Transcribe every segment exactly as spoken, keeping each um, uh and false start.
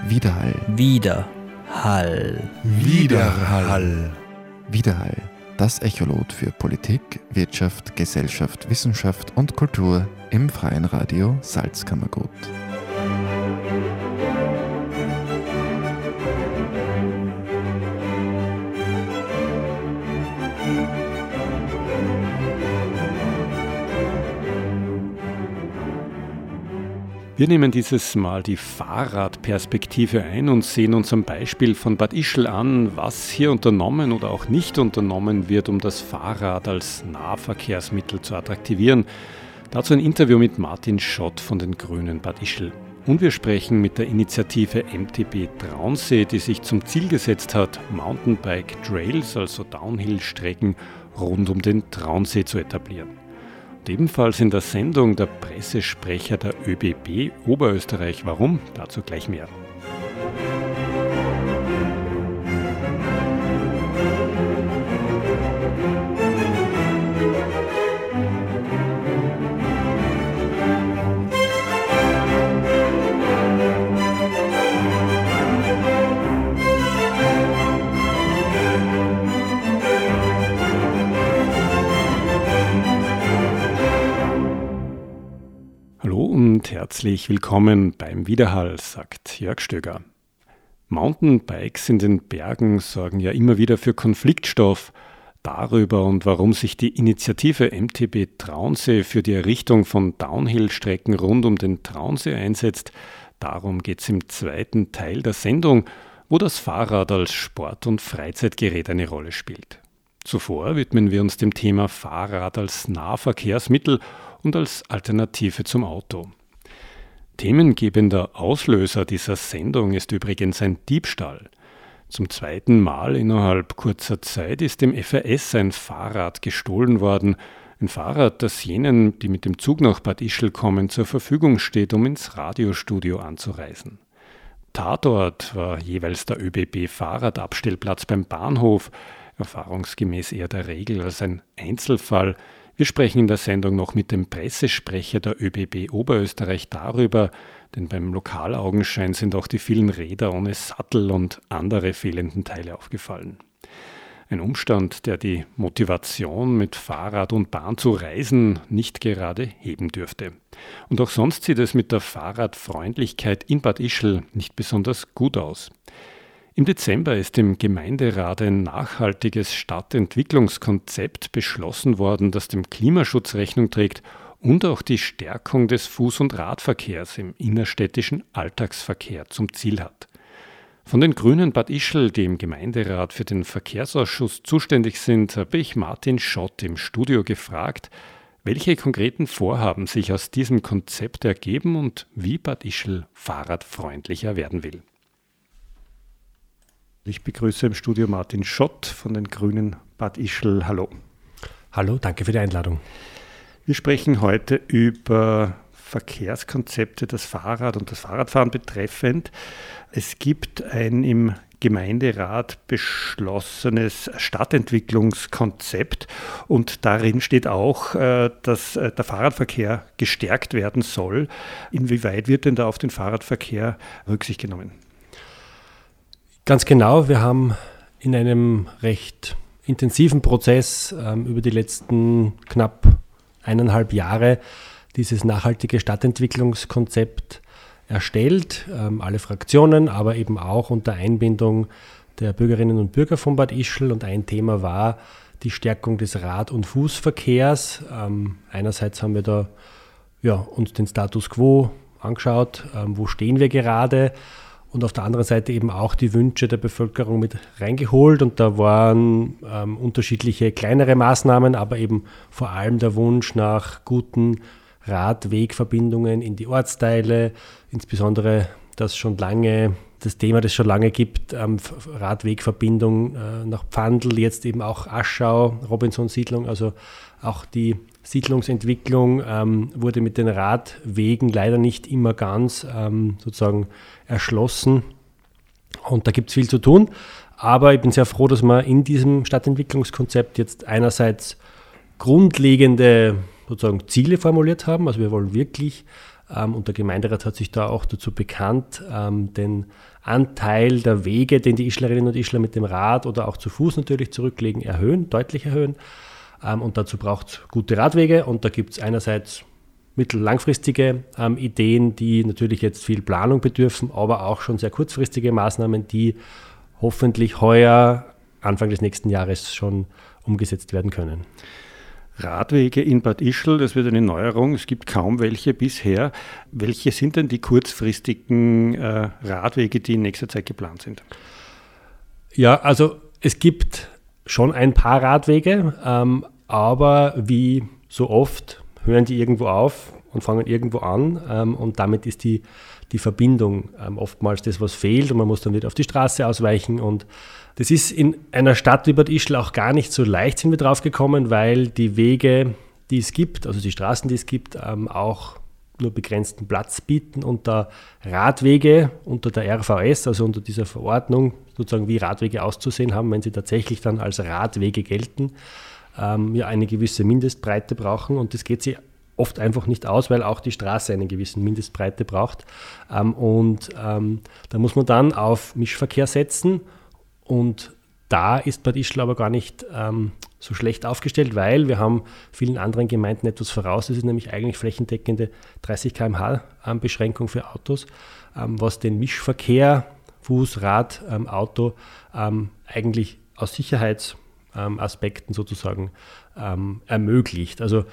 Widerhall. Widerhall. Widerhall. Widerhall. Das Echolot für Politik, Wirtschaft, Gesellschaft, Wissenschaft und Kultur im Freien Radio Salzkammergut. Wir nehmen dieses Mal die Fahrradperspektive ein und sehen uns am Beispiel von Bad Ischl an, was hier unternommen oder auch nicht unternommen wird, um das Fahrrad als Nahverkehrsmittel zu attraktivieren. Dazu ein Interview mit Martin Schott von den Grünen Bad Ischl. Und wir sprechen mit der Initiative M T B Traunsee, die sich zum Ziel gesetzt hat, Mountainbike-Trails, also Downhill-Strecken, rund um den Traunsee zu etablieren. Ebenfalls in der Sendung der Pressesprecher der ÖBB Oberösterreich. Warum? Dazu gleich mehr. Und herzlich willkommen beim Widerhall, sagt Jörg Stöger. Mountainbikes in den Bergen sorgen ja immer wieder für Konfliktstoff. Darüber und warum sich die Initiative M T B Traunsee für die Errichtung von Downhill-Strecken rund um den Traunsee einsetzt, darum geht es im zweiten Teil der Sendung, wo das Fahrrad als Sport- und Freizeitgerät eine Rolle spielt. Zuvor widmen wir uns dem Thema Fahrrad als Nahverkehrsmittel und als Alternative zum Auto. Themengebender Auslöser dieser Sendung ist übrigens ein Diebstahl. Zum zweiten Mal innerhalb kurzer Zeit ist dem F A S ein Fahrrad gestohlen worden. Ein Fahrrad, das jenen, die mit dem Zug nach Bad Ischl kommen, zur Verfügung steht, um ins Radiostudio anzureisen. Tatort war jeweils der ÖBB-Fahrradabstellplatz beim Bahnhof, erfahrungsgemäß eher der Regel als ein Einzelfall. Wir sprechen in der Sendung noch mit dem Pressesprecher der ÖBB Oberösterreich darüber, denn beim Lokalaugenschein sind auch die vielen Räder ohne Sattel und andere fehlenden Teile aufgefallen. Ein Umstand, der die Motivation, mit Fahrrad und Bahn zu reisen, nicht gerade heben dürfte. Und auch sonst sieht es mit der Fahrradfreundlichkeit in Bad Ischl nicht besonders gut aus. Im Dezember ist im Gemeinderat ein nachhaltiges Stadtentwicklungskonzept beschlossen worden, das dem Klimaschutz Rechnung trägt und auch die Stärkung des Fuß- und Radverkehrs im innerstädtischen Alltagsverkehr zum Ziel hat. Von den Grünen Bad Ischl, die im Gemeinderat für den Verkehrsausschuss zuständig sind, habe ich Martin Schott im Studio gefragt, welche konkreten Vorhaben sich aus diesem Konzept ergeben und wie Bad Ischl fahrradfreundlicher werden will. Ich begrüße im Studio Martin Schott von den Grünen Bad Ischl. Hallo. Hallo, danke für die Einladung. Wir sprechen heute über Verkehrskonzepte, das Fahrrad und das Fahrradfahren betreffend. Es gibt ein im Gemeinderat beschlossenes Stadtentwicklungskonzept und darin steht auch, dass der Fahrradverkehr gestärkt werden soll. Inwieweit wird denn da auf den Fahrradverkehr Rücksicht genommen? Ganz genau, wir haben in einem recht intensiven Prozess ähm, über die letzten knapp eineinhalb Jahre dieses nachhaltige Stadtentwicklungskonzept erstellt. Ähm, alle Fraktionen, aber eben auch unter Einbindung der Bürgerinnen und Bürger von Bad Ischl. Und ein Thema war die Stärkung des Rad- und Fußverkehrs. Ähm, einerseits haben wir da ja, uns den Status quo angeschaut, ähm, wo stehen wir gerade. Und auf der anderen Seite eben auch die Wünsche der Bevölkerung mit reingeholt. Und da waren ähm, unterschiedliche kleinere Maßnahmen, aber eben vor allem der Wunsch nach guten Radwegverbindungen in die Ortsteile, insbesondere das schon lange, das Thema, das es schon lange gibt, ähm, Radwegverbindung äh, nach Pfandl, jetzt eben auch Aschau, Robinson-Siedlung, also auch die Siedlungsentwicklung ähm, wurde mit den Radwegen leider nicht immer ganz ähm, sozusagen erschlossen und da gibt es viel zu tun, aber ich bin sehr froh, dass wir in diesem Stadtentwicklungskonzept jetzt einerseits grundlegende sozusagen Ziele formuliert haben, also wir wollen wirklich ähm, und der Gemeinderat hat sich da auch dazu bekannt, ähm, den Anteil der Wege, den die Ischlerinnen und Ischler mit dem Rad oder auch zu Fuß natürlich zurücklegen, erhöhen, deutlich erhöhen. Ähm, und dazu braucht es gute Radwege, und da gibt es einerseits mittel- und langfristige ähm, Ideen, die natürlich jetzt viel Planung bedürfen, aber auch schon sehr kurzfristige Maßnahmen, die hoffentlich heuer, Anfang des nächsten Jahres schon umgesetzt werden können. Radwege in Bad Ischl, das wird eine Neuerung. Es gibt kaum welche bisher. Welche sind denn die kurzfristigen äh, Radwege, die in nächster Zeit geplant sind? Ja, also es gibt schon ein paar Radwege, ähm, aber wie so oft hören die irgendwo auf und fangen irgendwo an, ähm, und damit ist die, die Verbindung ähm, oftmals das, was fehlt, und man muss dann wieder auf die Straße ausweichen, und das ist in einer Stadt wie Bad Ischl auch gar nicht so leicht, sind wir drauf gekommen, weil die Wege, die es gibt, also die Straßen, die es gibt, ähm, auch nur begrenzten Platz bieten, und da Radwege unter der R V S, also unter dieser Verordnung, sozusagen wie Radwege auszusehen haben, wenn sie tatsächlich dann als Radwege gelten, ähm, ja eine gewisse Mindestbreite brauchen, und das geht sich oft einfach nicht aus, weil auch die Straße eine gewisse Mindestbreite braucht, ähm, und ähm, da muss man dann auf Mischverkehr setzen, und da ist Bad Ischl aber gar nicht ähm, so schlecht aufgestellt, weil wir haben vielen anderen Gemeinden etwas voraus. Das ist nämlich eigentlich flächendeckende dreißig Kilometer pro Stunde Beschränkung für Autos, ähm, was den Mischverkehr, Fuß, Rad, ähm, Auto ähm, eigentlich aus Sicherheitsaspekten ähm, sozusagen ähm, ermöglicht. Also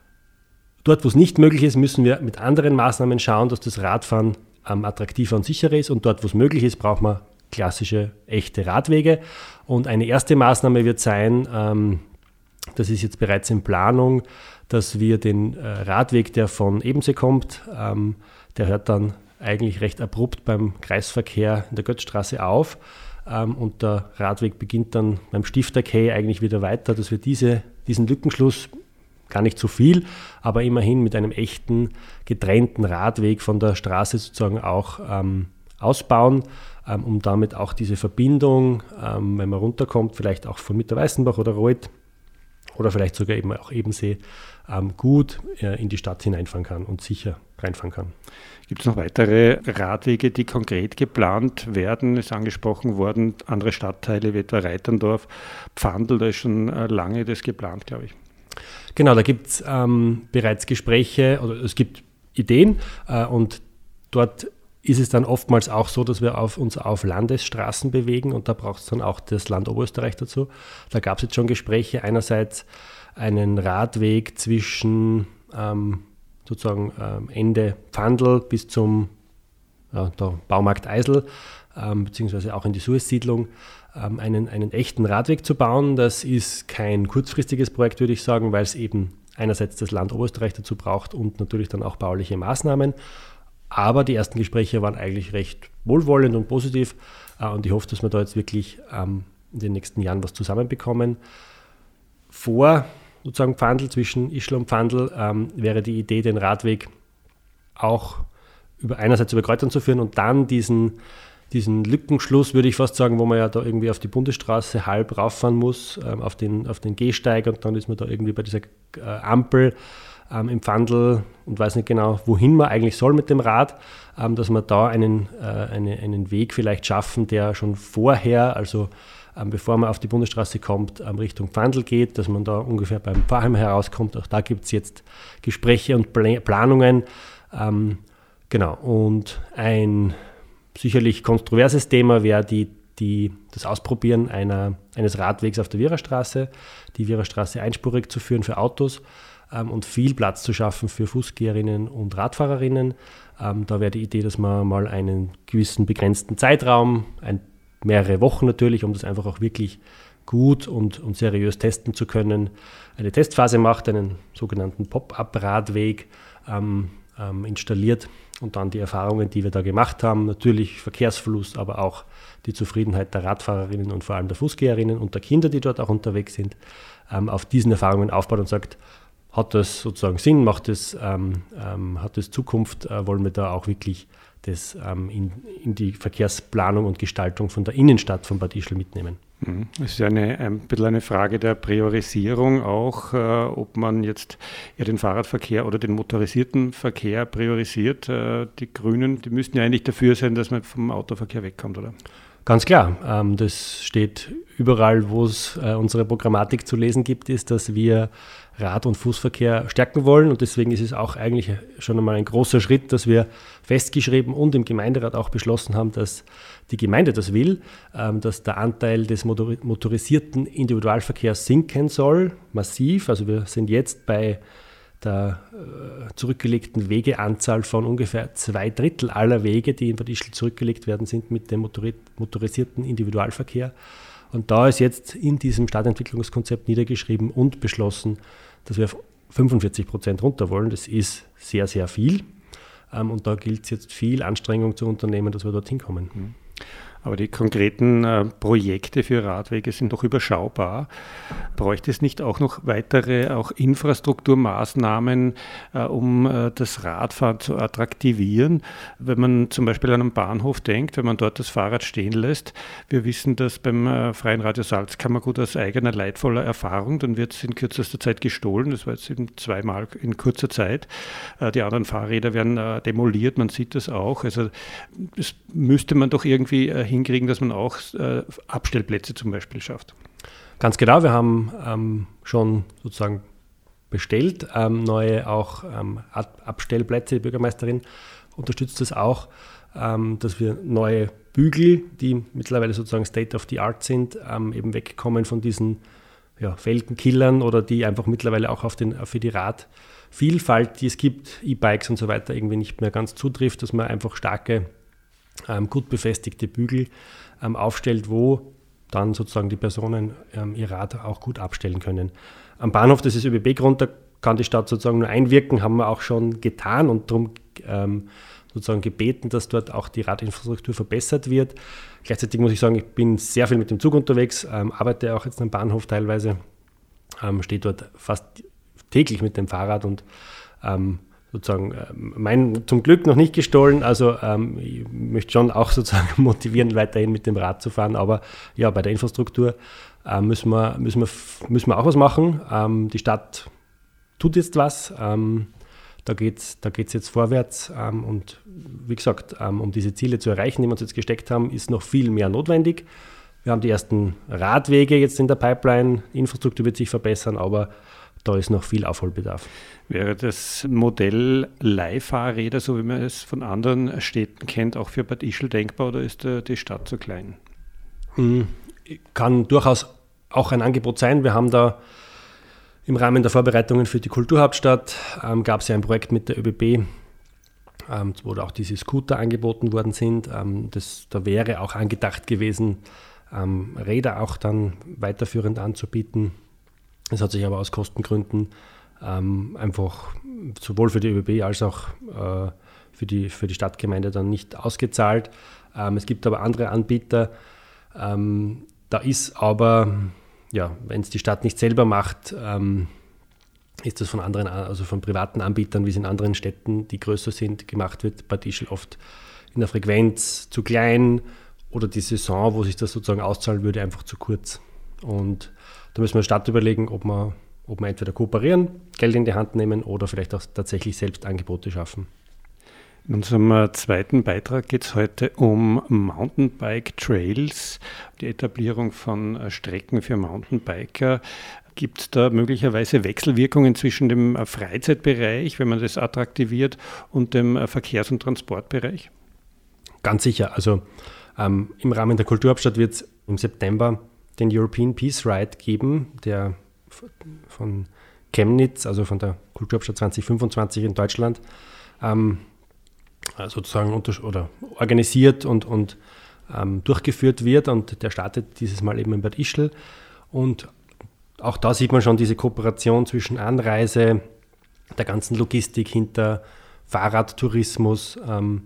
dort, wo es nicht möglich ist, müssen wir mit anderen Maßnahmen schauen, dass das Radfahren ähm, attraktiver und sicherer ist, und dort, wo es möglich ist, braucht man klassische, echte Radwege. Und eine erste Maßnahme wird sein, ähm, das ist jetzt bereits in Planung, dass wir den äh, Radweg, der von Ebensee kommt, ähm, der hört dann eigentlich recht abrupt beim Kreisverkehr in der Götzstraße auf, ähm, und der Radweg beginnt dann beim Stifterquai eigentlich wieder weiter, dass wir diese, diesen Lückenschluss, gar nicht so viel, aber immerhin mit einem echten, getrennten Radweg von der Straße sozusagen auch ähm, ausbauen, ähm, um damit auch diese Verbindung, ähm, wenn man runterkommt, vielleicht auch von Mitterweißenbach oder Reuth oder vielleicht sogar eben auch Ebensee, ähm, gut äh, in die Stadt hineinfahren kann und sicher reinfahren kann. Gibt es noch weitere Radwege, die konkret geplant werden? Ist angesprochen worden, andere Stadtteile wie etwa Reiterndorf, Pfandl, da ist schon äh, lange das geplant, glaube ich. Genau, da gibt es ähm, bereits Gespräche, oder es gibt Ideen, äh, und dort ist es dann oftmals auch so, dass wir auf, uns auf Landesstraßen bewegen, und da braucht es dann auch das Land Oberösterreich dazu. Da gab es jetzt schon Gespräche, einerseits einen Radweg zwischen ähm, sozusagen ähm, Ende Pfandl bis zum ja, der Baumarkt Eisel, ähm, beziehungsweise auch in die Suez-Siedlung, ähm, einen, einen echten Radweg zu bauen. Das ist kein kurzfristiges Projekt, würde ich sagen, weil es eben einerseits das Land Oberösterreich dazu braucht und natürlich dann auch bauliche Maßnahmen. Aber die ersten Gespräche waren eigentlich recht wohlwollend und positiv, äh, und ich hoffe, dass wir da jetzt wirklich ähm, in den nächsten Jahren was zusammenbekommen. Vor sozusagen Pfandl, zwischen Ischl und Pfandl, ähm, wäre die Idee, den Radweg auch über, einerseits über Kräutern zu führen und dann diesen, diesen Lückenschluss, würde ich fast sagen, wo man ja da irgendwie auf die Bundesstraße halb rauffahren muss, ähm, auf den, auf den Gehsteig, und dann ist man da irgendwie bei dieser äh, Ampel ähm, im Pfandl und weiß nicht genau, wohin man eigentlich soll mit dem Rad, ähm, dass wir da einen, äh, eine, einen Weg vielleicht schaffen, der schon vorher, also ähm, bevor man auf die Bundesstraße kommt, ähm, Richtung Pfandl geht, dass man da ungefähr beim Pfarrheim herauskommt. Auch da gibt es jetzt Gespräche und Pl- Planungen. Ähm, genau, und ein sicherlich kontroverses Thema wäre die, die, das Ausprobieren einer, eines Radwegs auf der Wiererstraße, die Wiererstraße einspurig zu führen für Autos ähm, und viel Platz zu schaffen für Fußgeherinnen und Radfahrerinnen. Ähm, da wäre die Idee, dass man mal einen gewissen begrenzten Zeitraum, ein, mehrere Wochen natürlich, um das einfach auch wirklich gut und, und seriös testen zu können, eine Testphase macht, einen sogenannten Pop-up-Radweg ähm, ähm, installiert und dann die Erfahrungen, die wir da gemacht haben, natürlich Verkehrsfluss, aber auch die Zufriedenheit der Radfahrerinnen und vor allem der Fußgeherinnen und der Kinder, die dort auch unterwegs sind, ähm, auf diesen Erfahrungen aufbaut und sagt, hat das sozusagen Sinn, macht das, ähm, ähm, hat das Zukunft, äh, wollen wir da auch wirklich das ähm, in, in die Verkehrsplanung und Gestaltung von der Innenstadt von Bad Ischl mitnehmen. Es ist ja eine, ein bisschen eine Frage der Priorisierung auch, äh, ob man jetzt eher den Fahrradverkehr oder den motorisierten Verkehr priorisiert. Äh, die Grünen, die müssten ja eigentlich dafür sein, dass man vom Autoverkehr wegkommt, oder? Ganz klar, ähm, das steht überall, wo es äh, unsere Programmatik zu lesen gibt, ist, dass wir Rad- und Fußverkehr stärken wollen, und deswegen ist es auch eigentlich schon einmal ein großer Schritt, dass wir festgeschrieben und im Gemeinderat auch beschlossen haben, dass die Gemeinde das will, ähm, dass der Anteil des motor- motorisierten Individualverkehrs sinken soll, massiv. Also wir sind jetzt bei der äh, zurückgelegten Wegeanzahl von ungefähr zwei Drittel aller Wege, die in Bad Ischl zurückgelegt werden, sind mit dem motori- motorisierten Individualverkehr. Und da ist jetzt in diesem Stadtentwicklungskonzept niedergeschrieben und beschlossen, dass wir auf fünfundvierzig Prozent runter wollen. Das ist sehr, sehr viel. Ähm, und da gilt es jetzt viel Anstrengung zu unternehmen, dass wir dorthin kommen. Mhm. Aber die konkreten äh, Projekte für Radwege sind doch überschaubar. Bräuchte es nicht auch noch weitere auch Infrastrukturmaßnahmen, äh, um äh, das Radfahren zu attraktivieren? Wenn man zum Beispiel an einen Bahnhof denkt, wenn man dort das Fahrrad stehen lässt. Wir wissen das beim äh, Freien Radio Salzkammergut aus eigener leidvoller Erfahrung. Dann wird es in kürzester Zeit gestohlen. Das war jetzt eben zweimal in kurzer Zeit. Äh, die anderen Fahrräder werden äh, demoliert. Man sieht das auch. Also das müsste man doch irgendwie äh, hinkriegen, dass man auch äh, Abstellplätze zum Beispiel schafft. Ganz genau, wir haben ähm, schon sozusagen bestellt, ähm, neue auch ähm, Abstellplätze. Die Bürgermeisterin unterstützt das auch, ähm, dass wir neue Bügel, die mittlerweile sozusagen State of the Art sind, ähm, eben wegkommen von diesen ja, Felgenkillern oder die einfach mittlerweile auch auf den, für die Radvielfalt, die es gibt, E-Bikes und so weiter, irgendwie nicht mehr ganz zutrifft, dass man einfach starke Ähm, gut befestigte Bügel ähm, aufstellt, wo dann sozusagen die Personen ähm, ihr Rad auch gut abstellen können. Am Bahnhof, das ist ÖBB-Grund, da kann die Stadt sozusagen nur einwirken, haben wir auch schon getan und darum ähm, sozusagen gebeten, dass dort auch die Radinfrastruktur verbessert wird. Gleichzeitig muss ich sagen, ich bin sehr viel mit dem Zug unterwegs, ähm, arbeite auch jetzt am Bahnhof teilweise, ähm, stehe dort fast täglich mit dem Fahrrad und ähm, sozusagen mein zum Glück noch nicht gestohlen, also ähm, ich möchte schon auch sozusagen motivieren, weiterhin mit dem Rad zu fahren, aber ja, bei der Infrastruktur äh, müssen, wir, müssen, wir, müssen wir auch was machen. Ähm, die Stadt tut jetzt was, ähm, da geht es da geht's jetzt vorwärts ähm, und wie gesagt, ähm, um diese Ziele zu erreichen, die wir uns jetzt gesteckt haben, ist noch viel mehr notwendig. Wir haben die ersten Radwege jetzt in der Pipeline, die Infrastruktur wird sich verbessern, aber da ist noch viel Aufholbedarf. Wäre das Modell Leihfahrräder, so wie man es von anderen Städten kennt, auch für Bad Ischl denkbar oder ist die Stadt zu klein? Kann durchaus auch ein Angebot sein. Wir haben da im Rahmen der Vorbereitungen für die Kulturhauptstadt ähm, gab es ja ein Projekt mit der ÖBB, ähm, wo auch diese Scooter angeboten worden sind. Ähm, das, da wäre auch angedacht gewesen, ähm, Räder auch dann weiterführend anzubieten. Es hat sich aber aus Kostengründen ähm, einfach sowohl für die ÖBB als auch äh, für, die, für die Stadtgemeinde dann nicht ausgezahlt. Ähm, es gibt aber andere Anbieter. Ähm, da ist aber, ja, wenn es die Stadt nicht selber macht, ähm, ist das von anderen, also von privaten Anbietern, wie es in anderen Städten, die größer sind, gemacht wird. Bad Ischl oft in der Frequenz zu klein oder die Saison, wo sich das sozusagen auszahlen würde, einfach zu kurz. Und da müssen wir als Stadt überlegen, ob wir, ob wir entweder kooperieren, Geld in die Hand nehmen oder vielleicht auch tatsächlich selbst Angebote schaffen. In unserem zweiten Beitrag geht es heute um Mountainbike-Trails, die Etablierung von Strecken für Mountainbiker. Gibt es da möglicherweise Wechselwirkungen zwischen dem Freizeitbereich, wenn man das attraktiviert, und dem Verkehrs- und Transportbereich? Ganz sicher. Also ähm, im Rahmen der Kulturhauptstadt wird es im September den European Peace Ride geben, der von Chemnitz, also von der Kulturhauptstadt zwanzig fünfundzwanzig in Deutschland, ähm, sozusagen unter- oder organisiert und, und ähm, durchgeführt wird. Und der startet dieses Mal eben in Bad Ischl. Und auch da sieht man schon diese Kooperation zwischen Anreise, der ganzen Logistik hinter Fahrradtourismus. Ähm,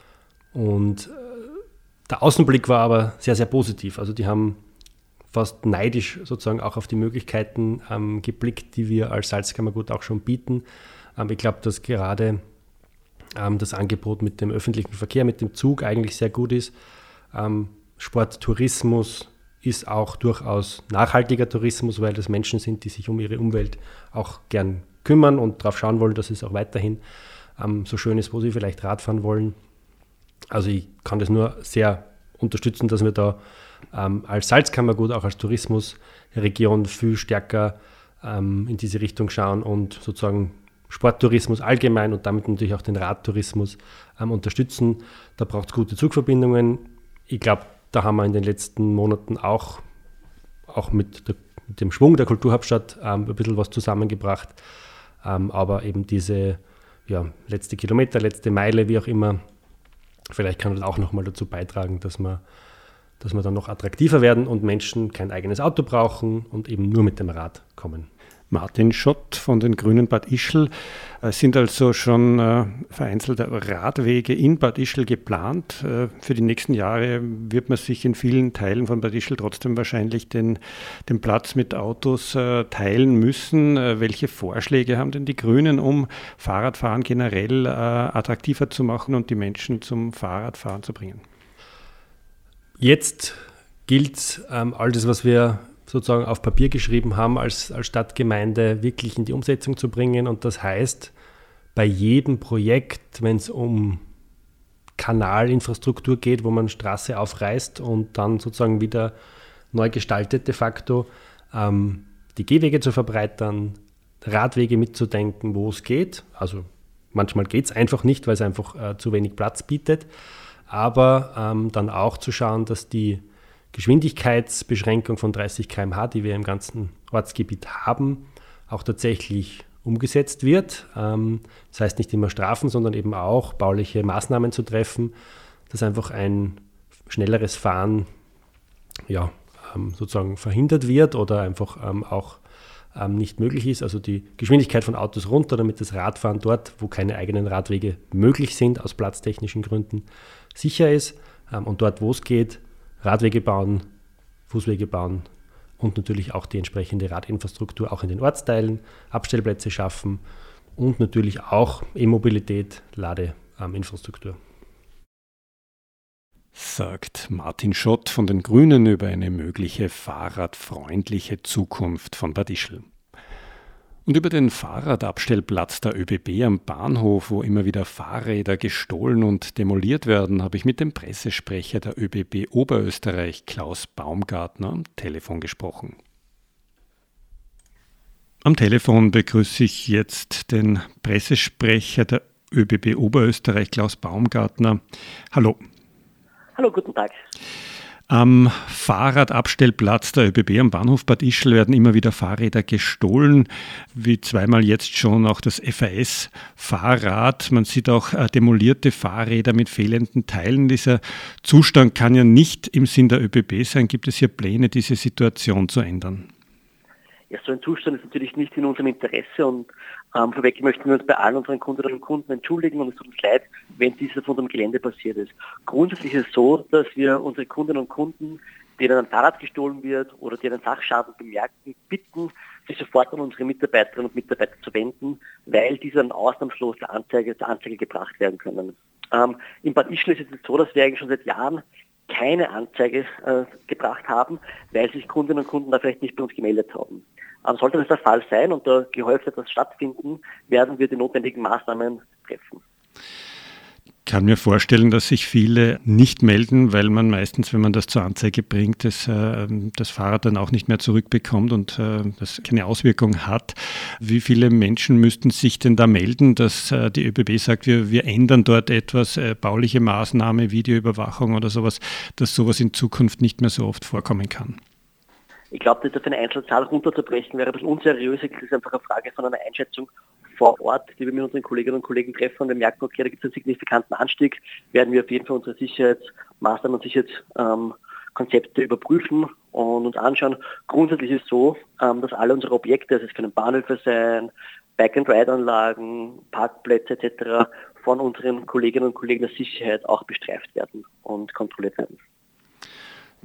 und der Außenblick war aber sehr, sehr positiv. Also die haben fast neidisch sozusagen auch auf die Möglichkeiten ähm, geblickt, die wir als Salzkammergut auch schon bieten. Ähm, ich glaube, dass gerade ähm, das Angebot mit dem öffentlichen Verkehr, mit dem Zug eigentlich sehr gut ist. Ähm, Sport, Tourismus ist auch durchaus nachhaltiger Tourismus, weil das Menschen sind, die sich um ihre Umwelt auch gern kümmern und darauf schauen wollen, dass es auch weiterhin ähm, so schön ist, wo sie vielleicht Radfahren wollen. Also ich kann das nur sehr unterstützen, dass wir da ähm, als Salzkammergut, auch als Tourismusregion viel stärker ähm, in diese Richtung schauen und sozusagen Sporttourismus allgemein und damit natürlich auch den Radtourismus ähm, unterstützen. Da braucht es gute Zugverbindungen. Ich glaube, da haben wir in den letzten Monaten auch, auch mit, der, mit dem Schwung der Kulturhauptstadt ähm, ein bisschen was zusammengebracht. Ähm, aber eben diese ja, letzte Kilometer, letzte Meile, wie auch immer, vielleicht kann das auch nochmal dazu beitragen, dass wir, dass wir dann noch attraktiver werden und Menschen kein eigenes Auto brauchen und eben nur mit dem Rad kommen. Martin Schott von den Grünen Bad Ischl. Es sind also schon äh, vereinzelte Radwege in Bad Ischl geplant. Äh, für die nächsten Jahre wird man sich in vielen Teilen von Bad Ischl trotzdem wahrscheinlich den, den Platz mit Autos äh, teilen müssen. Äh, welche Vorschläge haben denn die Grünen, um Fahrradfahren generell äh, attraktiver zu machen und die Menschen zum Fahrradfahren zu bringen? Jetzt gilt ähm, all das, was wir sozusagen auf Papier geschrieben haben, als, als Stadtgemeinde wirklich in die Umsetzung zu bringen. Und das heißt, bei jedem Projekt, wenn es um Kanalinfrastruktur geht, wo man Straße aufreißt und dann sozusagen wieder neu gestaltet de facto, ähm, die Gehwege zu verbreitern, Radwege mitzudenken, wo es geht. Also manchmal geht es einfach nicht, weil es einfach äh, zu wenig Platz bietet. Aber ähm, dann auch zu schauen, dass die Geschwindigkeitsbeschränkung von dreißig Kilometer pro Stunde, die wir im ganzen Ortsgebiet haben, auch tatsächlich umgesetzt wird. Das heißt nicht immer Strafen, sondern eben auch bauliche Maßnahmen zu treffen, dass einfach ein schnelleres Fahren ja, sozusagen verhindert wird oder einfach auch nicht möglich ist. Also die Geschwindigkeit von Autos runter, damit das Radfahren dort, wo keine eigenen Radwege möglich sind, aus platztechnischen Gründen sicher ist. Und dort, wo es geht, Radwege bauen, Fußwege bauen und natürlich auch die entsprechende Radinfrastruktur auch in den Ortsteilen, Abstellplätze schaffen und natürlich auch E-Mobilität, Ladeinfrastruktur. Sagt Martin Schott von den Grünen über eine mögliche fahrradfreundliche Zukunft von Bad Ischl. Und über den Fahrradabstellplatz der ÖBB am Bahnhof, wo immer wieder Fahrräder gestohlen und demoliert werden, habe ich mit dem Pressesprecher der ÖBB Oberösterreich, Klaus Baumgartner, am Telefon gesprochen. Am Telefon begrüße ich jetzt den Pressesprecher der ÖBB Oberösterreich, Klaus Baumgartner. Hallo. Hallo, guten Tag. Am Fahrradabstellplatz der ÖBB am Bahnhof Bad Ischl werden immer wieder Fahrräder gestohlen, wie zweimal jetzt schon auch das F A S-Fahrrad. Man sieht auch äh, demolierte Fahrräder mit fehlenden Teilen. Dieser Zustand kann ja nicht im Sinn der ÖBB sein. Gibt es hier Pläne, diese Situation zu ändern? Ja, so ein Zustand ist natürlich nicht in unserem Interesse und ähm, vorweg möchten wir uns bei allen unseren Kundinnen und Kunden entschuldigen und es tut uns leid, wenn dies auf unserem Gelände passiert ist. Grundsätzlich ist es so, dass wir unsere Kundinnen und Kunden, denen ein Fahrrad gestohlen wird oder denen Sachschaden bemerken, bitten, sich sofort an unsere Mitarbeiterinnen und Mitarbeiter zu wenden, weil diese dann ausnahmslos zur Anzeige, zur Anzeige gebracht werden können. Ähm, in Bad Ischl ist es jetzt so, dass wir eigentlich schon seit Jahren keine Anzeige äh, gebracht haben, weil sich Kundinnen und Kunden da vielleicht nicht bei uns gemeldet haben. Aber sollte das der Fall sein und da gehäuft etwas stattfinden, werden wir die notwendigen Maßnahmen treffen. Ich kann mir vorstellen, dass sich viele nicht melden, weil man meistens, wenn man das zur Anzeige bringt, das, äh, das Fahrrad dann auch nicht mehr zurückbekommt und äh, das keine Auswirkung hat. Wie viele Menschen müssten sich denn da melden, dass äh, die ÖBB sagt, wir, wir ändern dort etwas, äh, bauliche Maßnahme, Videoüberwachung oder sowas, dass sowas in Zukunft nicht mehr so oft vorkommen kann? Ich glaube, das auf eine Einzelzahl runterzubrechen wäre ein bisschen unseriös. Es ist einfach eine Frage von einer Einschätzung vor Ort, die wir mit unseren Kolleginnen und Kollegen treffen. Und wir merken, okay, da gibt es einen signifikanten Anstieg, werden wir auf jeden Fall unsere Sicherheitsmaßnahmen und Sicherheitskonzepte ähm, überprüfen und uns anschauen. Grundsätzlich ist es so, ähm, dass alle unsere Objekte, also es können Bahnhöfe sein, Bike-and-Ride-Anlagen, Parkplätze et cetera, von unseren Kolleginnen und Kollegen der Sicherheit auch bestreift werden und kontrolliert werden.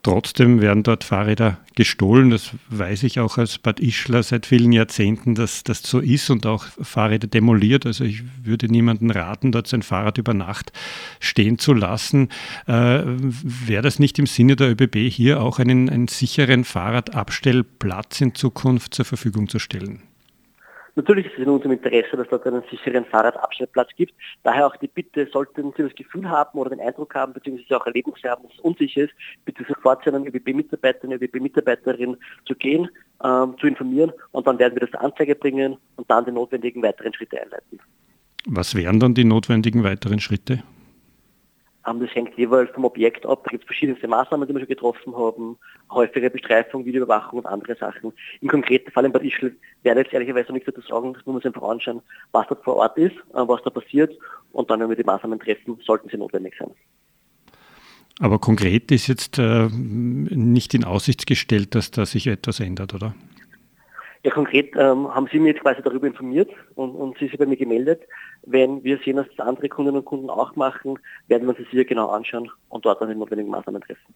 Trotzdem werden dort Fahrräder gestohlen. Das weiß ich auch als Bad Ischler seit vielen Jahrzehnten, dass das so ist und auch Fahrräder demoliert. Also ich würde niemandem raten, dort sein Fahrrad über Nacht stehen zu lassen. Äh, wäre das nicht im Sinne der ÖBB, hier auch einen, einen sicheren Fahrradabstellplatz in Zukunft zur Verfügung zu stellen? Natürlich ist es in unserem Interesse, dass es dort einen sicheren Fahrradabstellplatz gibt. Daher auch die Bitte, sollten Sie das Gefühl haben oder den Eindruck haben, beziehungsweise auch Erlebnisse haben, dass es unsicher ist, bitte sofort zu einem ÖBB-Mitarbeiter, einer ÖBB-Mitarbeiterin zu gehen, ähm, zu informieren, und dann werden wir das zur Anzeige bringen und dann die notwendigen weiteren Schritte einleiten. Was wären dann die notwendigen weiteren Schritte? Das hängt jeweils vom Objekt ab. Da gibt es verschiedenste Maßnahmen, die wir schon getroffen haben, häufige Bestreifung, Videoüberwachung und andere Sachen. Im konkreten Fall in Bad Ischl werde ich jetzt ehrlicherweise noch nichts dazu sagen, das muss man sich einfach anschauen, was dort vor Ort ist, was da passiert, und dann, wenn wir die Maßnahmen treffen, sollten sie notwendig sein. Aber konkret ist jetzt äh, nicht in Aussicht gestellt, dass da sich etwas ändert, oder? Ja, konkret ähm, haben Sie mich jetzt quasi darüber informiert und, und Sie sich bei mir gemeldet. Wenn wir sehen, dass das andere Kundinnen und Kunden auch machen, werden wir uns das sicher genau anschauen und dort dann die notwendigen Maßnahmen treffen.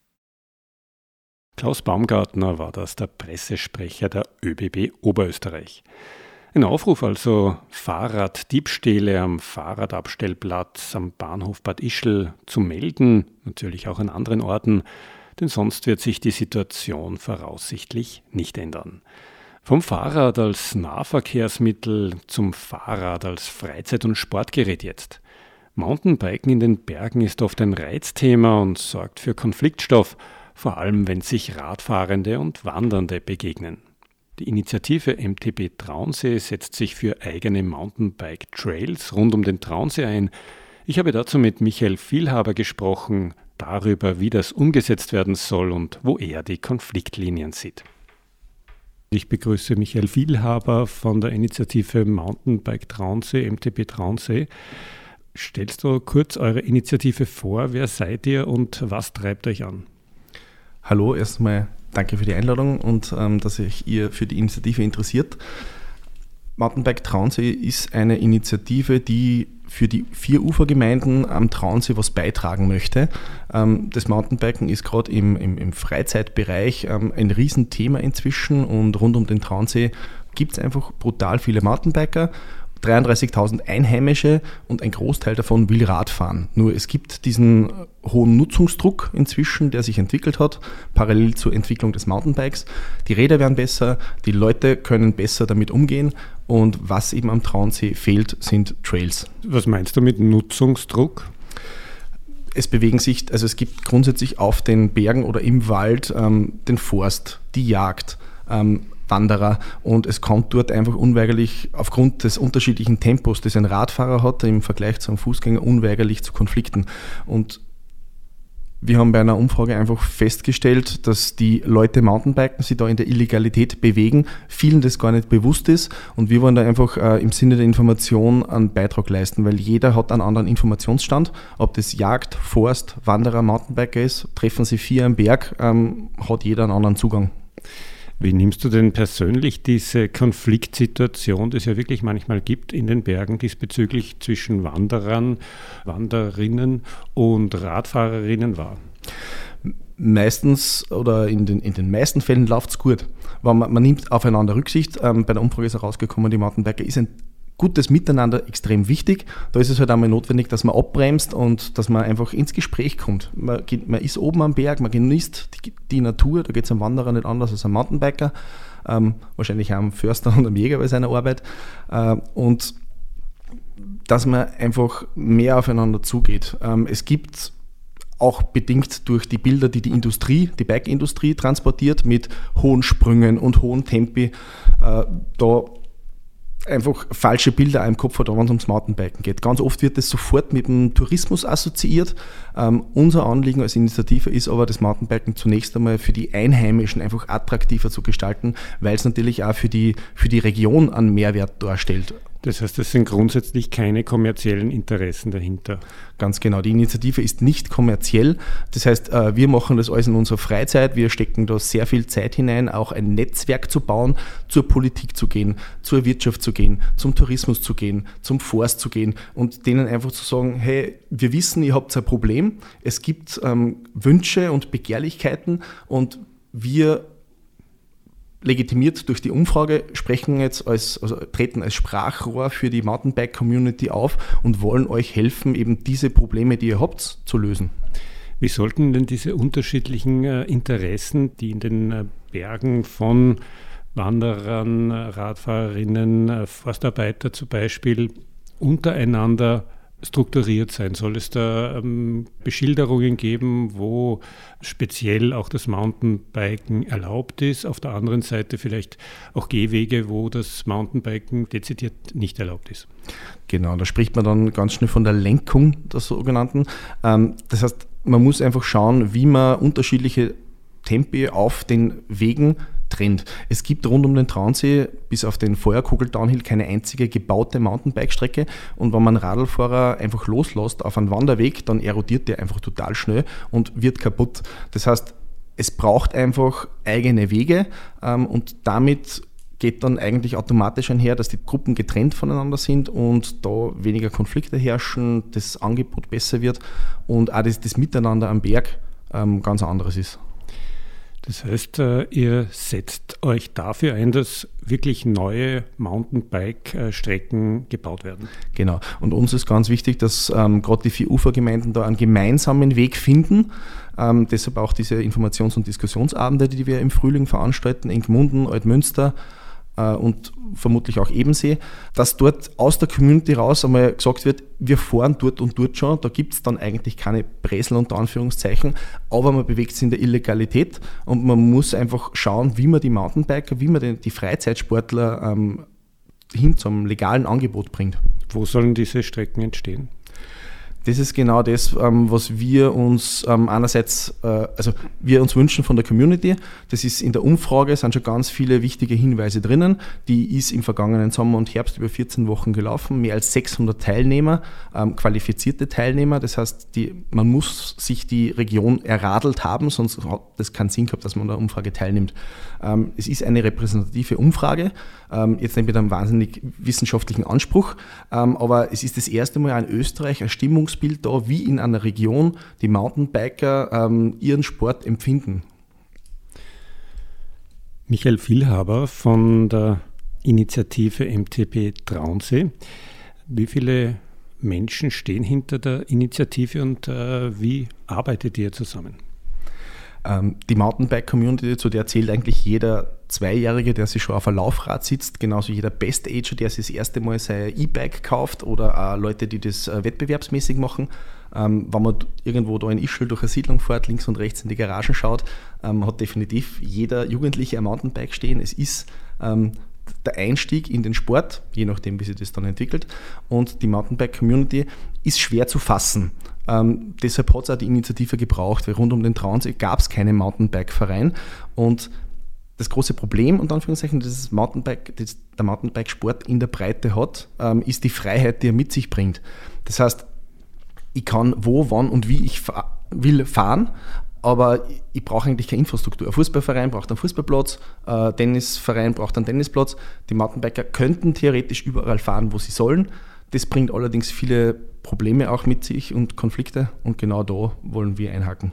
Klaus Baumgartner war das, der Pressesprecher der ÖBB Oberösterreich. Ein Aufruf also, Fahrraddiebstähle am Fahrradabstellplatz am Bahnhof Bad Ischl zu melden, natürlich auch an anderen Orten, denn sonst wird sich die Situation voraussichtlich nicht ändern. Vom Fahrrad als Nahverkehrsmittel zum Fahrrad als Freizeit- und Sportgerät jetzt. Mountainbiken in den Bergen ist oft ein Reizthema und sorgt für Konfliktstoff, vor allem wenn sich Radfahrende und Wandernde begegnen. Die Initiative M T B Traunsee setzt sich für eigene Mountainbike-Trails rund um den Traunsee ein. Ich habe dazu mit Michael Vielhaber gesprochen, darüber, wie das umgesetzt werden soll und wo er die Konfliktlinien sieht. Ich begrüße Michael Vielhaber von der Initiative Mountainbike Traunsee, M T B Traunsee. Stellst du kurz eure Initiative vor? Wer seid ihr und was treibt euch an? Hallo, erstmal danke für die Einladung und ähm, dass sich ihr für die Initiative interessiert. Mountainbike Traunsee ist eine Initiative, die für die vier Ufergemeinden am Traunsee was beitragen möchte. Das Mountainbiken ist gerade im, im, im Freizeitbereich ein Riesenthema inzwischen und rund um den Traunsee gibt es einfach brutal viele Mountainbiker, dreiunddreißigtausend Einheimische und ein Großteil davon will Rad fahren. Nur es gibt diesen hohen Nutzungsdruck inzwischen, der sich entwickelt hat, parallel zur Entwicklung des Mountainbikes. Die Räder werden besser, die Leute können besser damit umgehen und was eben am Traunsee fehlt, sind Trails. Was meinst du mit Nutzungsdruck? Es bewegen sich, also es gibt grundsätzlich auf den Bergen oder im Wald ähm, den Forst, die Jagd, ähm, Wanderer und es kommt dort einfach unweigerlich aufgrund des unterschiedlichen Tempos, das ein Radfahrer hat, im Vergleich zu einem Fußgänger unweigerlich zu Konflikten. Und wir haben bei einer Umfrage einfach festgestellt, dass die Leute Mountainbiken, sich da in der Illegalität bewegen, vielen das gar nicht bewusst ist und wir wollen da einfach äh, im Sinne der Information einen Beitrag leisten, weil jeder hat einen anderen Informationsstand, ob das Jagd, Forst, Wanderer, Mountainbiker ist, treffen sie vier am Berg, ähm, hat jeder einen anderen Zugang. Wie nimmst du denn persönlich diese Konfliktsituation, die es ja wirklich manchmal gibt in den Bergen diesbezüglich zwischen Wanderern, Wanderinnen und Radfahrerinnen wahr? Meistens oder in den, in den meisten Fällen läuft es gut. Man, man nimmt aufeinander Rücksicht. Ähm, bei der Umfrage ist herausgekommen, die Mountainbiker ist ein gutes Miteinander extrem wichtig. Da ist es halt einmal notwendig, dass man abbremst und dass man einfach ins Gespräch kommt. Man, man ist oben am Berg, man genießt die, die Natur, da geht es einem Wanderer nicht anders als einem Mountainbiker, ähm, wahrscheinlich auch am Förster und am Jäger bei seiner Arbeit. Äh, und dass man einfach mehr aufeinander zugeht. Ähm, es gibt auch bedingt durch die Bilder, die die Industrie, die Bike-Industrie transportiert, mit hohen Sprüngen und hohen Tempi, äh, da einfach falsche Bilder im Kopf hat, wenn es ums Mountainbiken geht. Ganz oft wird das sofort mit dem Tourismus assoziiert. Ähm, unser Anliegen als Initiative ist aber, das Mountainbiken zunächst einmal für die Einheimischen einfach attraktiver zu gestalten, weil es natürlich auch für die, für die Region einen Mehrwert darstellt. Das heißt, es sind grundsätzlich keine kommerziellen Interessen dahinter. Ganz genau, die Initiative ist nicht kommerziell. Das heißt, wir machen das alles in unserer Freizeit. Wir stecken da sehr viel Zeit hinein, auch ein Netzwerk zu bauen, zur Politik zu gehen, zur Wirtschaft zu gehen, zum Tourismus zu gehen, zum Forst zu gehen und denen einfach zu sagen, hey, wir wissen, ihr habt ein Problem, es gibt ähm, Wünsche und Begehrlichkeiten und wir legitimiert durch die Umfrage, sprechen jetzt als, also treten als Sprachrohr für die Mountainbike-Community auf und wollen euch helfen, eben diese Probleme, die ihr habt, zu lösen. Wie sollten denn diese unterschiedlichen äh, Interessen, die in den äh, Bergen von Wanderern, Radfahrerinnen, äh, Forstarbeiter zum Beispiel untereinander strukturiert sein? Soll es da ähm, Beschilderungen geben, wo speziell auch das Mountainbiken erlaubt ist? Auf der anderen Seite vielleicht auch Gehwege, wo das Mountainbiken dezidiert nicht erlaubt ist? Genau, da spricht man dann ganz schnell von der Lenkung, der sogenannten. Ähm, das heißt, man muss einfach schauen, wie man unterschiedliche Tempi auf den Wegen trennt. Es gibt rund um den Traunsee bis auf den Feuerkogel-Downhill keine einzige gebaute Mountainbike-Strecke und wenn man einen Radlfahrer einfach loslässt auf einen Wanderweg, dann erodiert der einfach total schnell und wird kaputt. Das heißt, es braucht einfach eigene Wege ähm, und damit geht dann eigentlich automatisch einher, dass die Gruppen getrennt voneinander sind und da weniger Konflikte herrschen, das Angebot besser wird und auch das, das Miteinander am Berg ähm, ganz anderes ist. Das heißt, ihr setzt euch dafür ein, dass wirklich neue Mountainbike-Strecken gebaut werden. Genau. Und uns ist ganz wichtig, dass ähm, gerade die vier Ufergemeinden da einen gemeinsamen Weg finden. Ähm, deshalb auch diese Informations- und Diskussionsabende, die wir im Frühling veranstalten, in Gmunden, Altmünster äh, und vermutlich auch Ebensee, dass dort aus der Community raus einmal gesagt wird, wir fahren dort und dort schon, da gibt es dann eigentlich keine Bresel unter Anführungszeichen, aber man bewegt sich in der Illegalität und man muss einfach schauen, wie man die Mountainbiker, wie man die, die Freizeitsportler ähm, hin zum legalen Angebot bringt. Wo sollen diese Strecken entstehen? Das ist genau das, was wir uns einerseits, also wir uns wünschen von der Community. Das ist in der Umfrage, sind schon ganz viele wichtige Hinweise drinnen. Die ist im vergangenen Sommer und Herbst über vierzehn Wochen gelaufen. Mehr als sechshundert Teilnehmer, qualifizierte Teilnehmer. Das heißt, die, man muss sich die Region erradelt haben, sonst hat das keinen Sinn gehabt, dass man an der Umfrage teilnimmt. Es ist eine repräsentative Umfrage, jetzt nicht mit einem wahnsinnig wissenschaftlichen Anspruch, aber es ist das erste Mal in Österreich ein Stimmungsbild da, wie in einer Region die Mountainbiker ihren Sport empfinden. Michael Vielhaber von der Initiative M T B Traunsee. Wie viele Menschen stehen hinter der Initiative und äh, wie arbeitet ihr zusammen? Die Mountainbike-Community, zu der zählt eigentlich jeder Zweijährige, der sich schon auf ein Laufrad sitzt, genauso jeder Best-Ager, der sich das erste Mal sein E-Bike kauft oder auch Leute, die das wettbewerbsmäßig machen. Ähm, wenn man irgendwo da in Ischl durch eine Siedlung fährt, links und rechts in die Garagen schaut, ähm, hat definitiv jeder Jugendliche ein Mountainbike stehen. Es ist ähm, der Einstieg in den Sport, je nachdem, wie sich das dann entwickelt. Und die Mountainbike-Community ist schwer zu fassen. Ähm, deshalb hat es auch die Initiative gebraucht, weil rund um den Traunsee gab es keinen Mountainbike-Verein. Und das große Problem, unter Anführungszeichen, das, das Mountainbike, das der Mountainbike-Sport in der Breite hat, ähm, ist die Freiheit, die er mit sich bringt. Das heißt, ich kann wo, wann und wie ich fa- will fahren, aber ich, ich brauche eigentlich keine Infrastruktur. Ein Fußballverein braucht einen Fußballplatz, ein Tennisverein braucht einen Tennisplatz. Die Mountainbiker könnten theoretisch überall fahren, wo sie sollen. Das bringt allerdings viele Probleme auch mit sich und Konflikte und genau da wollen wir einhaken.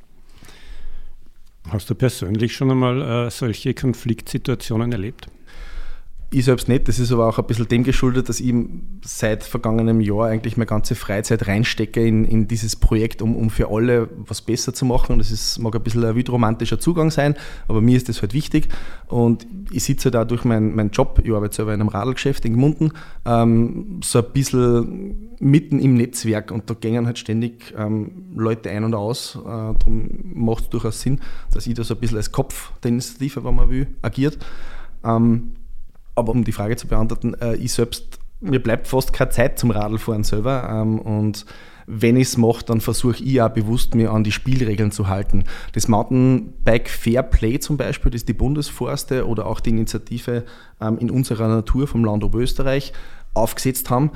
Hast du persönlich schon einmal äh, solche Konfliktsituationen erlebt? Ich selbst nicht, das ist aber auch ein bisschen dem geschuldet, dass ich seit vergangenem Jahr eigentlich meine ganze Freizeit reinstecke in, in dieses Projekt, um, um für alle was besser zu machen. Und das ist, mag ein bisschen ein wildromantischer Zugang sein, aber mir ist das halt wichtig. Und ich sitze da durch meinen mein Job, ich arbeite selber in einem Radlgeschäft in Gmunden, ähm, so ein bisschen mitten im Netzwerk und da gehen halt ständig ähm, Leute ein und aus. Äh, darum macht es durchaus Sinn, dass ich da so ein bisschen als Kopf der Initiative, wenn man will, agiert. Ähm, Aber um die Frage zu beantworten, äh, ich selbst, mir bleibt fast keine Zeit zum Radlfahren selber ähm, und wenn ich es mache, dann versuche ich auch bewusst, mir an die Spielregeln zu halten. Das Mountainbike Fair Play zum Beispiel, das ist die Bundesforste oder auch die Initiative ähm, in unserer Natur vom Land Oberösterreich, aufgesetzt haben.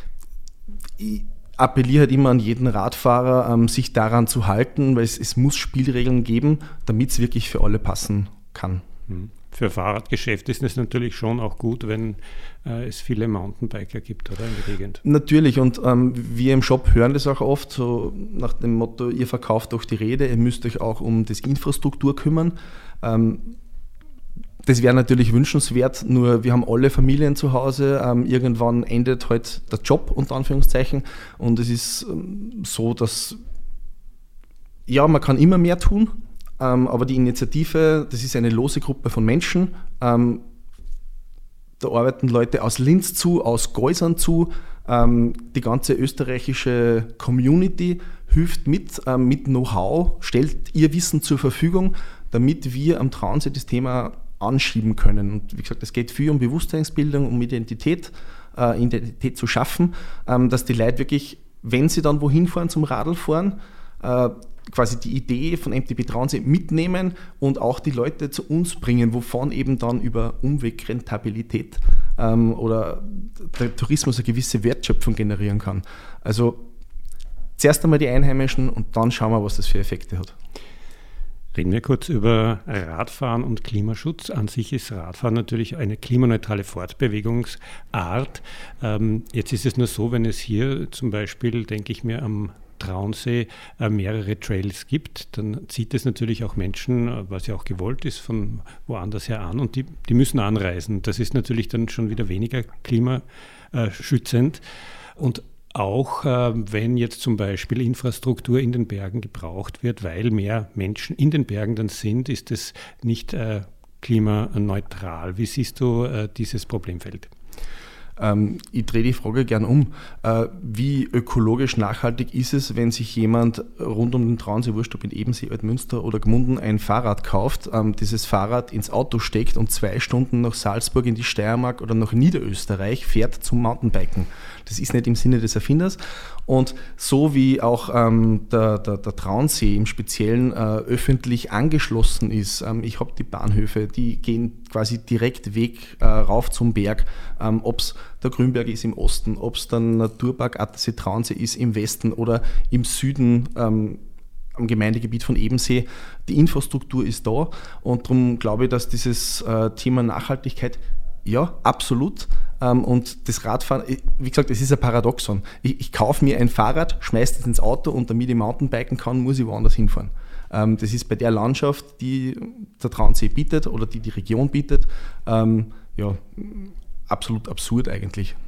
Ich appelliere halt immer an jeden Radfahrer, ähm, sich daran zu halten, weil es, es muss Spielregeln geben, damit es wirklich für alle passen kann. Für Fahrradgeschäft ist es natürlich schon auch gut, wenn äh, es viele Mountainbiker gibt, oder, in der Gegend? Natürlich, und ähm, wir im Shop hören das auch oft, so nach dem Motto, ihr verkauft doch die Räder, ihr müsst euch auch um das Infrastruktur kümmern. Ähm, Das wäre natürlich wünschenswert, nur wir haben alle Familien zu Hause. Ähm, irgendwann endet halt der Job, unter Anführungszeichen. Und es ist ähm, so, dass, ja, man kann immer mehr tun, ähm, aber die Initiative, das ist eine lose Gruppe von Menschen. Ähm, da arbeiten Leute aus Linz zu, aus Geusern zu. Ähm, die ganze österreichische Community hilft mit, ähm, mit Know-how, stellt ihr Wissen zur Verfügung, damit wir am Traunsee das Thema anschieben können. Und wie gesagt, es geht viel um Bewusstseinsbildung, um Identität, äh, Identität zu schaffen, ähm, dass die Leute wirklich, wenn sie dann wohin fahren zum Radlfahren, äh, quasi die Idee von M T B Traunsee mitnehmen und auch die Leute zu uns bringen, wovon eben dann über Umwegrentabilität ähm, oder der Tourismus eine gewisse Wertschöpfung generieren kann. Also zuerst einmal die Einheimischen und dann schauen wir, was das für Effekte hat. Reden wir kurz über Radfahren und Klimaschutz. An sich ist Radfahren natürlich eine klimaneutrale Fortbewegungsart. Ähm, jetzt ist es nur so, wenn es hier zum Beispiel, denke ich mir, am Traunsee äh, mehrere Trails gibt, dann zieht es natürlich auch Menschen, äh, was ja auch gewollt ist, von woanders her an und die, die müssen anreisen. Das ist natürlich dann schon wieder weniger klimaschützend. Und auch äh, wenn jetzt zum Beispiel Infrastruktur in den Bergen gebraucht wird, weil mehr Menschen in den Bergen dann sind, ist es nicht äh, klimaneutral. Wie siehst du äh, dieses Problemfeld? Ähm, ich drehe die Frage gern um. Äh, wie ökologisch nachhaltig ist es, wenn sich jemand rund um den Traunsee, wurscht ob in Ebensee, Altmünster oder Gmunden, ein Fahrrad kauft, ähm, dieses Fahrrad ins Auto steckt und zwei Stunden nach Salzburg in die Steiermark oder nach Niederösterreich fährt zum Mountainbiken? Das ist nicht im Sinne des Erfinders. Und so wie auch ähm, der, der, der Traunsee im Speziellen äh, öffentlich angeschlossen ist, ähm, ich habe die Bahnhöfe, die gehen quasi direkt Weg äh, rauf zum Berg, ähm, ob es der Grünberg ist im Osten, ob es der Naturpark Attersee Traunsee ist im Westen oder im Süden ähm, am Gemeindegebiet von Ebensee. Die Infrastruktur ist da und darum glaube ich, dass dieses äh, Thema Nachhaltigkeit, ja, absolut. Ähm, und das Radfahren, wie gesagt, es ist ein Paradoxon. Ich, ich kaufe mir ein Fahrrad, schmeiße es ins Auto und damit ich Mountainbiken kann, muss ich woanders hinfahren. Ähm, das ist bei der Landschaft, die der Traunsee bietet oder die die Region bietet, ähm, ja, absolut absurd eigentlich.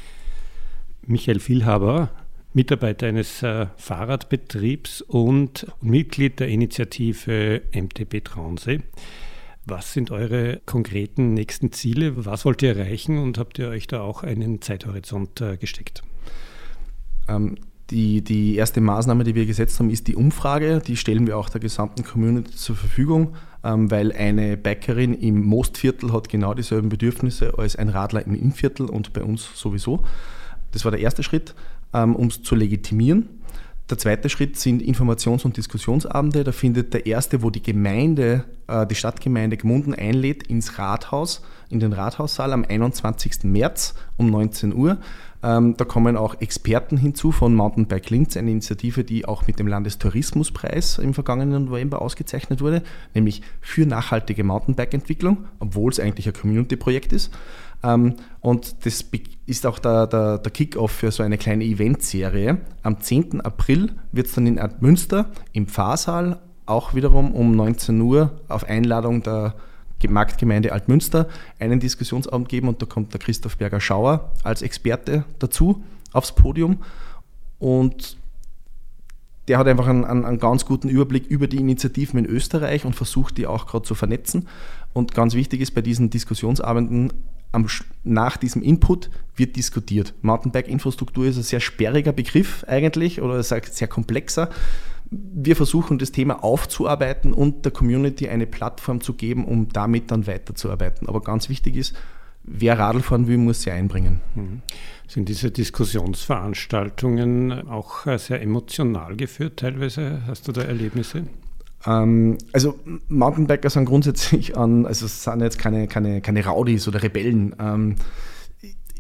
Michael Vielhaber, Mitarbeiter eines äh, Fahrradbetriebs und Mitglied der Initiative M T B Traunsee. Was sind eure konkreten nächsten Ziele? Was wollt ihr erreichen und habt ihr euch da auch einen Zeithorizont äh, gesteckt? Ähm, die, die erste Maßnahme, die wir gesetzt haben, ist die Umfrage. Die stellen wir auch der gesamten Community zur Verfügung, ähm, weil eine Bikerin im Mostviertel hat genau dieselben Bedürfnisse als ein Radler im Innviertel und bei uns sowieso. Das war der erste Schritt, ähm, um es zu legitimieren. Der zweite Schritt sind Informations- und Diskussionsabende. Da findet der erste, wo die Gemeinde, äh, die Stadtgemeinde Gmunden einlädt, ins Rathaus, in den Rathaussaal am einundzwanzigsten März um neunzehn Uhr. Ähm, da kommen auch Experten hinzu von Mountainbike Linz, eine Initiative, die auch mit dem Landestourismuspreis im vergangenen November ausgezeichnet wurde, nämlich für nachhaltige Mountainbike-Entwicklung, obwohl es eigentlich ein Community-Projekt ist. Um, und das ist auch der, der, der Kick-Off für so eine kleine Eventserie. Am zehnten April wird es dann in Altmünster im Pfarrsaal auch wiederum um neunzehn Uhr auf Einladung der Marktgemeinde Altmünster einen Diskussionsabend geben und da kommt der Christoph Berger-Schauer als Experte dazu aufs Podium und der hat einfach einen, einen, einen ganz guten Überblick über die Initiativen in Österreich und versucht die auch gerade zu vernetzen. Und ganz wichtig ist bei diesen Diskussionsabenden, Am, nach diesem Input wird diskutiert. Mountainbike-Infrastruktur ist ein sehr sperriger Begriff eigentlich oder sehr, sehr komplexer. Wir versuchen das Thema aufzuarbeiten und der Community eine Plattform zu geben, um damit dann weiterzuarbeiten. Aber ganz wichtig ist, wer Radl fahren will, muss sie einbringen. Mhm. Sind diese Diskussionsveranstaltungen auch sehr emotional geführt teilweise? Hast du da Erlebnisse? Also Mountainbiker sind grundsätzlich an, also es sind jetzt keine, keine, keine Rowdies oder Rebellen.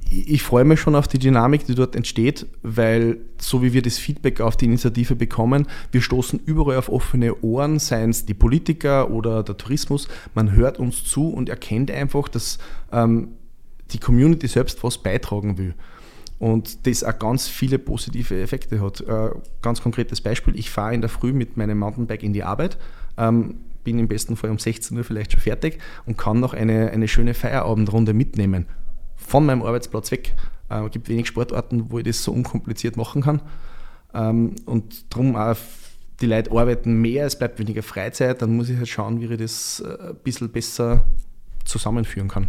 ich freue mich schon auf die Dynamik, die dort entsteht, weil so wie wir das Feedback auf die Initiative bekommen, wir stoßen überall auf offene Ohren, seien es die Politiker oder der Tourismus. Man hört uns zu und erkennt einfach, dass ähm, die Community selbst was beitragen will. Und das auch ganz viele positive Effekte hat. Äh, ganz konkretes Beispiel, ich fahre in der Früh mit meinem Mountainbike in die Arbeit, ähm, bin im besten Fall um sechzehn Uhr vielleicht schon fertig und kann noch eine, eine schöne Feierabendrunde mitnehmen. Von meinem Arbeitsplatz weg. Es äh, gibt wenig Sportarten, wo ich das so unkompliziert machen kann. Ähm, und darum auch, die Leute arbeiten mehr, es bleibt weniger Freizeit, dann muss ich halt schauen, wie ich das äh, ein bisschen besser zusammenführen kann.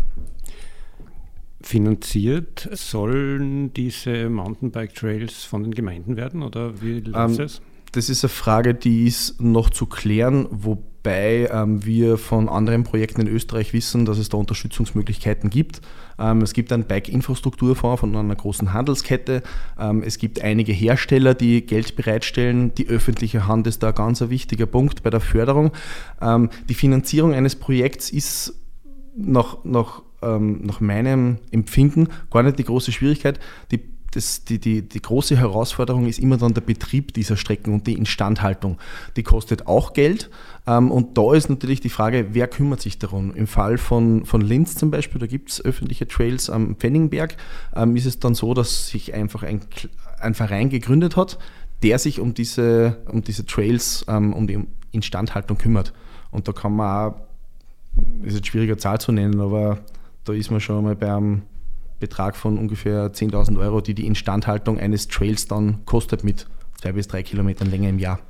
Finanziert sollen diese Mountainbike-Trails von den Gemeinden werden oder wie läuft ähm, das? Das ist eine Frage, die ist noch zu klären, wobei ähm, wir von anderen Projekten in Österreich wissen, dass es da Unterstützungsmöglichkeiten gibt. Ähm, es gibt einen Bike-Infrastrukturfonds von einer großen Handelskette. Ähm, es gibt einige Hersteller, die Geld bereitstellen. Die öffentliche Hand ist da ein ganz wichtiger Punkt bei der Förderung. Ähm, die Finanzierung eines Projekts ist nach, nach, ähm, nach meinem Empfinden gar nicht die große Schwierigkeit. Die Das, die, die, die große Herausforderung ist immer dann der Betrieb dieser Strecken und die Instandhaltung. Die kostet auch Geld ähm, und da ist natürlich die Frage, wer kümmert sich darum? Im Fall von, von Linz zum Beispiel, da gibt es öffentliche Trails am Pfenningberg, ähm, ist es dann so, dass sich einfach ein, ein Verein gegründet hat, der sich um diese, um diese Trails, ähm, um die Instandhaltung kümmert. Und da kann man auch, ist jetzt schwieriger Zahl zu nennen, aber da ist man schon mal beim Betrag von ungefähr zehntausend Euro, die die Instandhaltung eines Trails dann kostet mit zwei bis drei Kilometern Länge im Jahr.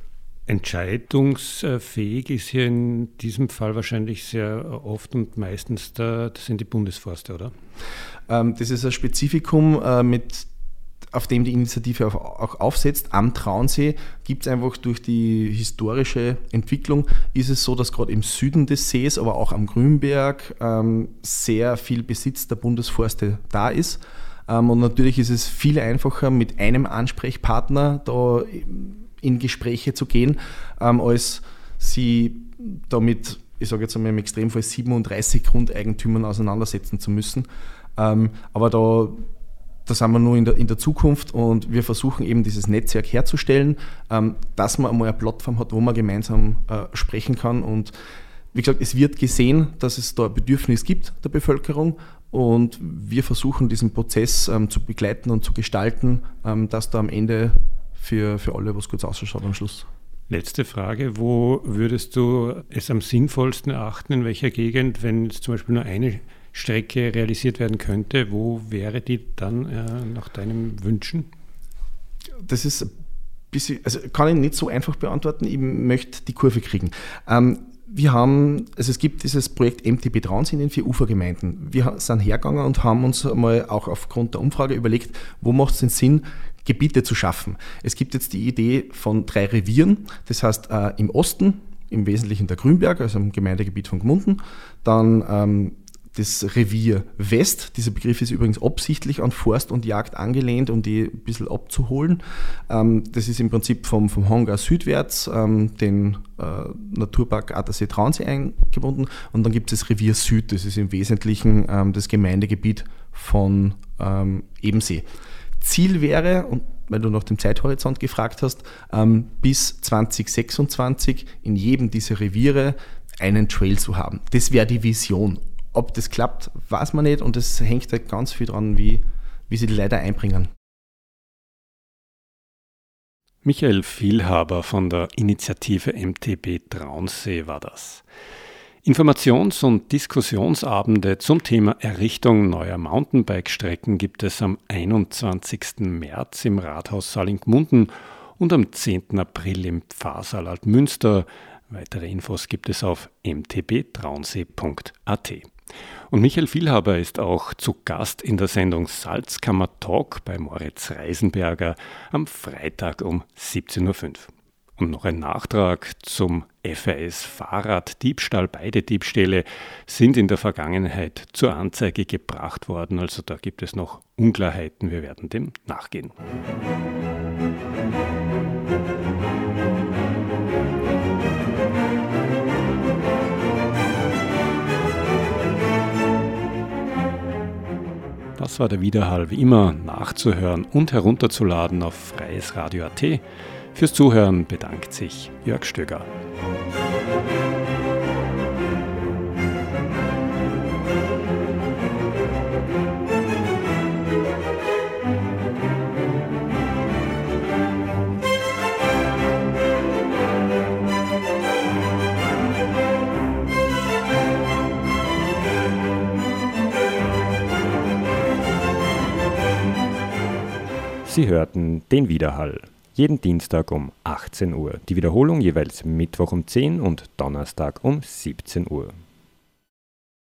Entscheidungsfähig ist hier in diesem Fall wahrscheinlich sehr oft und meistens der, das sind die Bundesforste, oder? Ähm, das ist ein Spezifikum, äh, mit, auf dem die Initiative auch, auch aufsetzt. Am Traunsee gibt es einfach durch die historische Entwicklung, ist es so, dass gerade im Süden des Sees, aber auch am Grünberg ähm, sehr viel Besitz der Bundesforste da ist. Ähm, und natürlich ist es viel einfacher, mit einem Ansprechpartner da in Gespräche zu gehen, ähm, als sie damit, ich sage jetzt einmal im Extremfall, siebenunddreißig Grundeigentümern auseinandersetzen zu müssen. Ähm, aber da Da sind wir nur in der, in der Zukunft und wir versuchen eben dieses Netzwerk herzustellen, ähm, dass man einmal eine Plattform hat, wo man gemeinsam äh, sprechen kann. Und wie gesagt, es wird gesehen, dass es da ein Bedürfnis gibt der Bevölkerung und wir versuchen diesen Prozess ähm, zu begleiten und zu gestalten, ähm, dass da am Ende für, für alle was gut ausschaut am Schluss. Letzte Frage, wo würdest du es am sinnvollsten erachten, in welcher Gegend, wenn es zum Beispiel nur eine Strecke realisiert werden könnte, wo wäre die dann äh, nach deinen Wünschen? Das ist ein bisschen, also kann ich nicht so einfach beantworten, ich möchte die Kurve kriegen. Ähm, wir haben, also es gibt dieses Projekt M T B Traunsee in den vier Ufergemeinden. Wir sind hergegangen und haben uns mal auch aufgrund der Umfrage überlegt, wo macht es denn Sinn, Gebiete zu schaffen. Es gibt jetzt die Idee von drei Revieren, das heißt äh, im Osten, im Wesentlichen der Grünberg, also im Gemeindegebiet von Gmunden, dann ähm, das Revier West, dieser Begriff ist übrigens absichtlich an Forst und Jagd angelehnt, um die ein bisschen abzuholen. Ähm, das ist im Prinzip vom, vom Hangar südwärts, ähm, den äh, Naturpark Attersee Traunsee eingebunden. Und dann gibt es das Revier Süd, das ist im Wesentlichen ähm, das Gemeindegebiet von ähm, Ebensee. Ziel wäre, und weil du nach dem Zeithorizont gefragt hast, ähm, bis zwanzig sechsundzwanzig in jedem dieser Reviere einen Trail zu haben. Das wäre die Vision. Ob das klappt, weiß man nicht und es hängt halt ganz viel dran, wie, wie sie die Leute einbringen. Michael Vielhaber von der Initiative M T B Traunsee war das. Informations- und Diskussionsabende zum Thema Errichtung neuer Mountainbike-Strecken gibt es am einundzwanzigsten März im Rathaussaal in Gmunden und am zehnten April im Pfarrsaal Altmünster. Weitere Infos gibt es auf m t b traunsee punkt a t. Und Michael Vielhaber ist auch zu Gast in der Sendung Salzkammer Talk bei Moritz Reisenberger am Freitag um siebzehn Uhr fünf. Und noch ein Nachtrag zum F A S Fahrraddiebstahl. Beide Diebstähle sind in der Vergangenheit zur Anzeige gebracht worden. Also da gibt es noch Unklarheiten. Wir werden dem nachgehen. Das Das war der Widerhall, wie immer nachzuhören und herunterzuladen auf freies Radio punkt at. Fürs Zuhören bedankt sich Jörg Stöger. Sie hörten den Widerhall. Jeden Dienstag um achtzehn Uhr. Die Wiederholung jeweils Mittwoch um zehn und Donnerstag um siebzehn Uhr.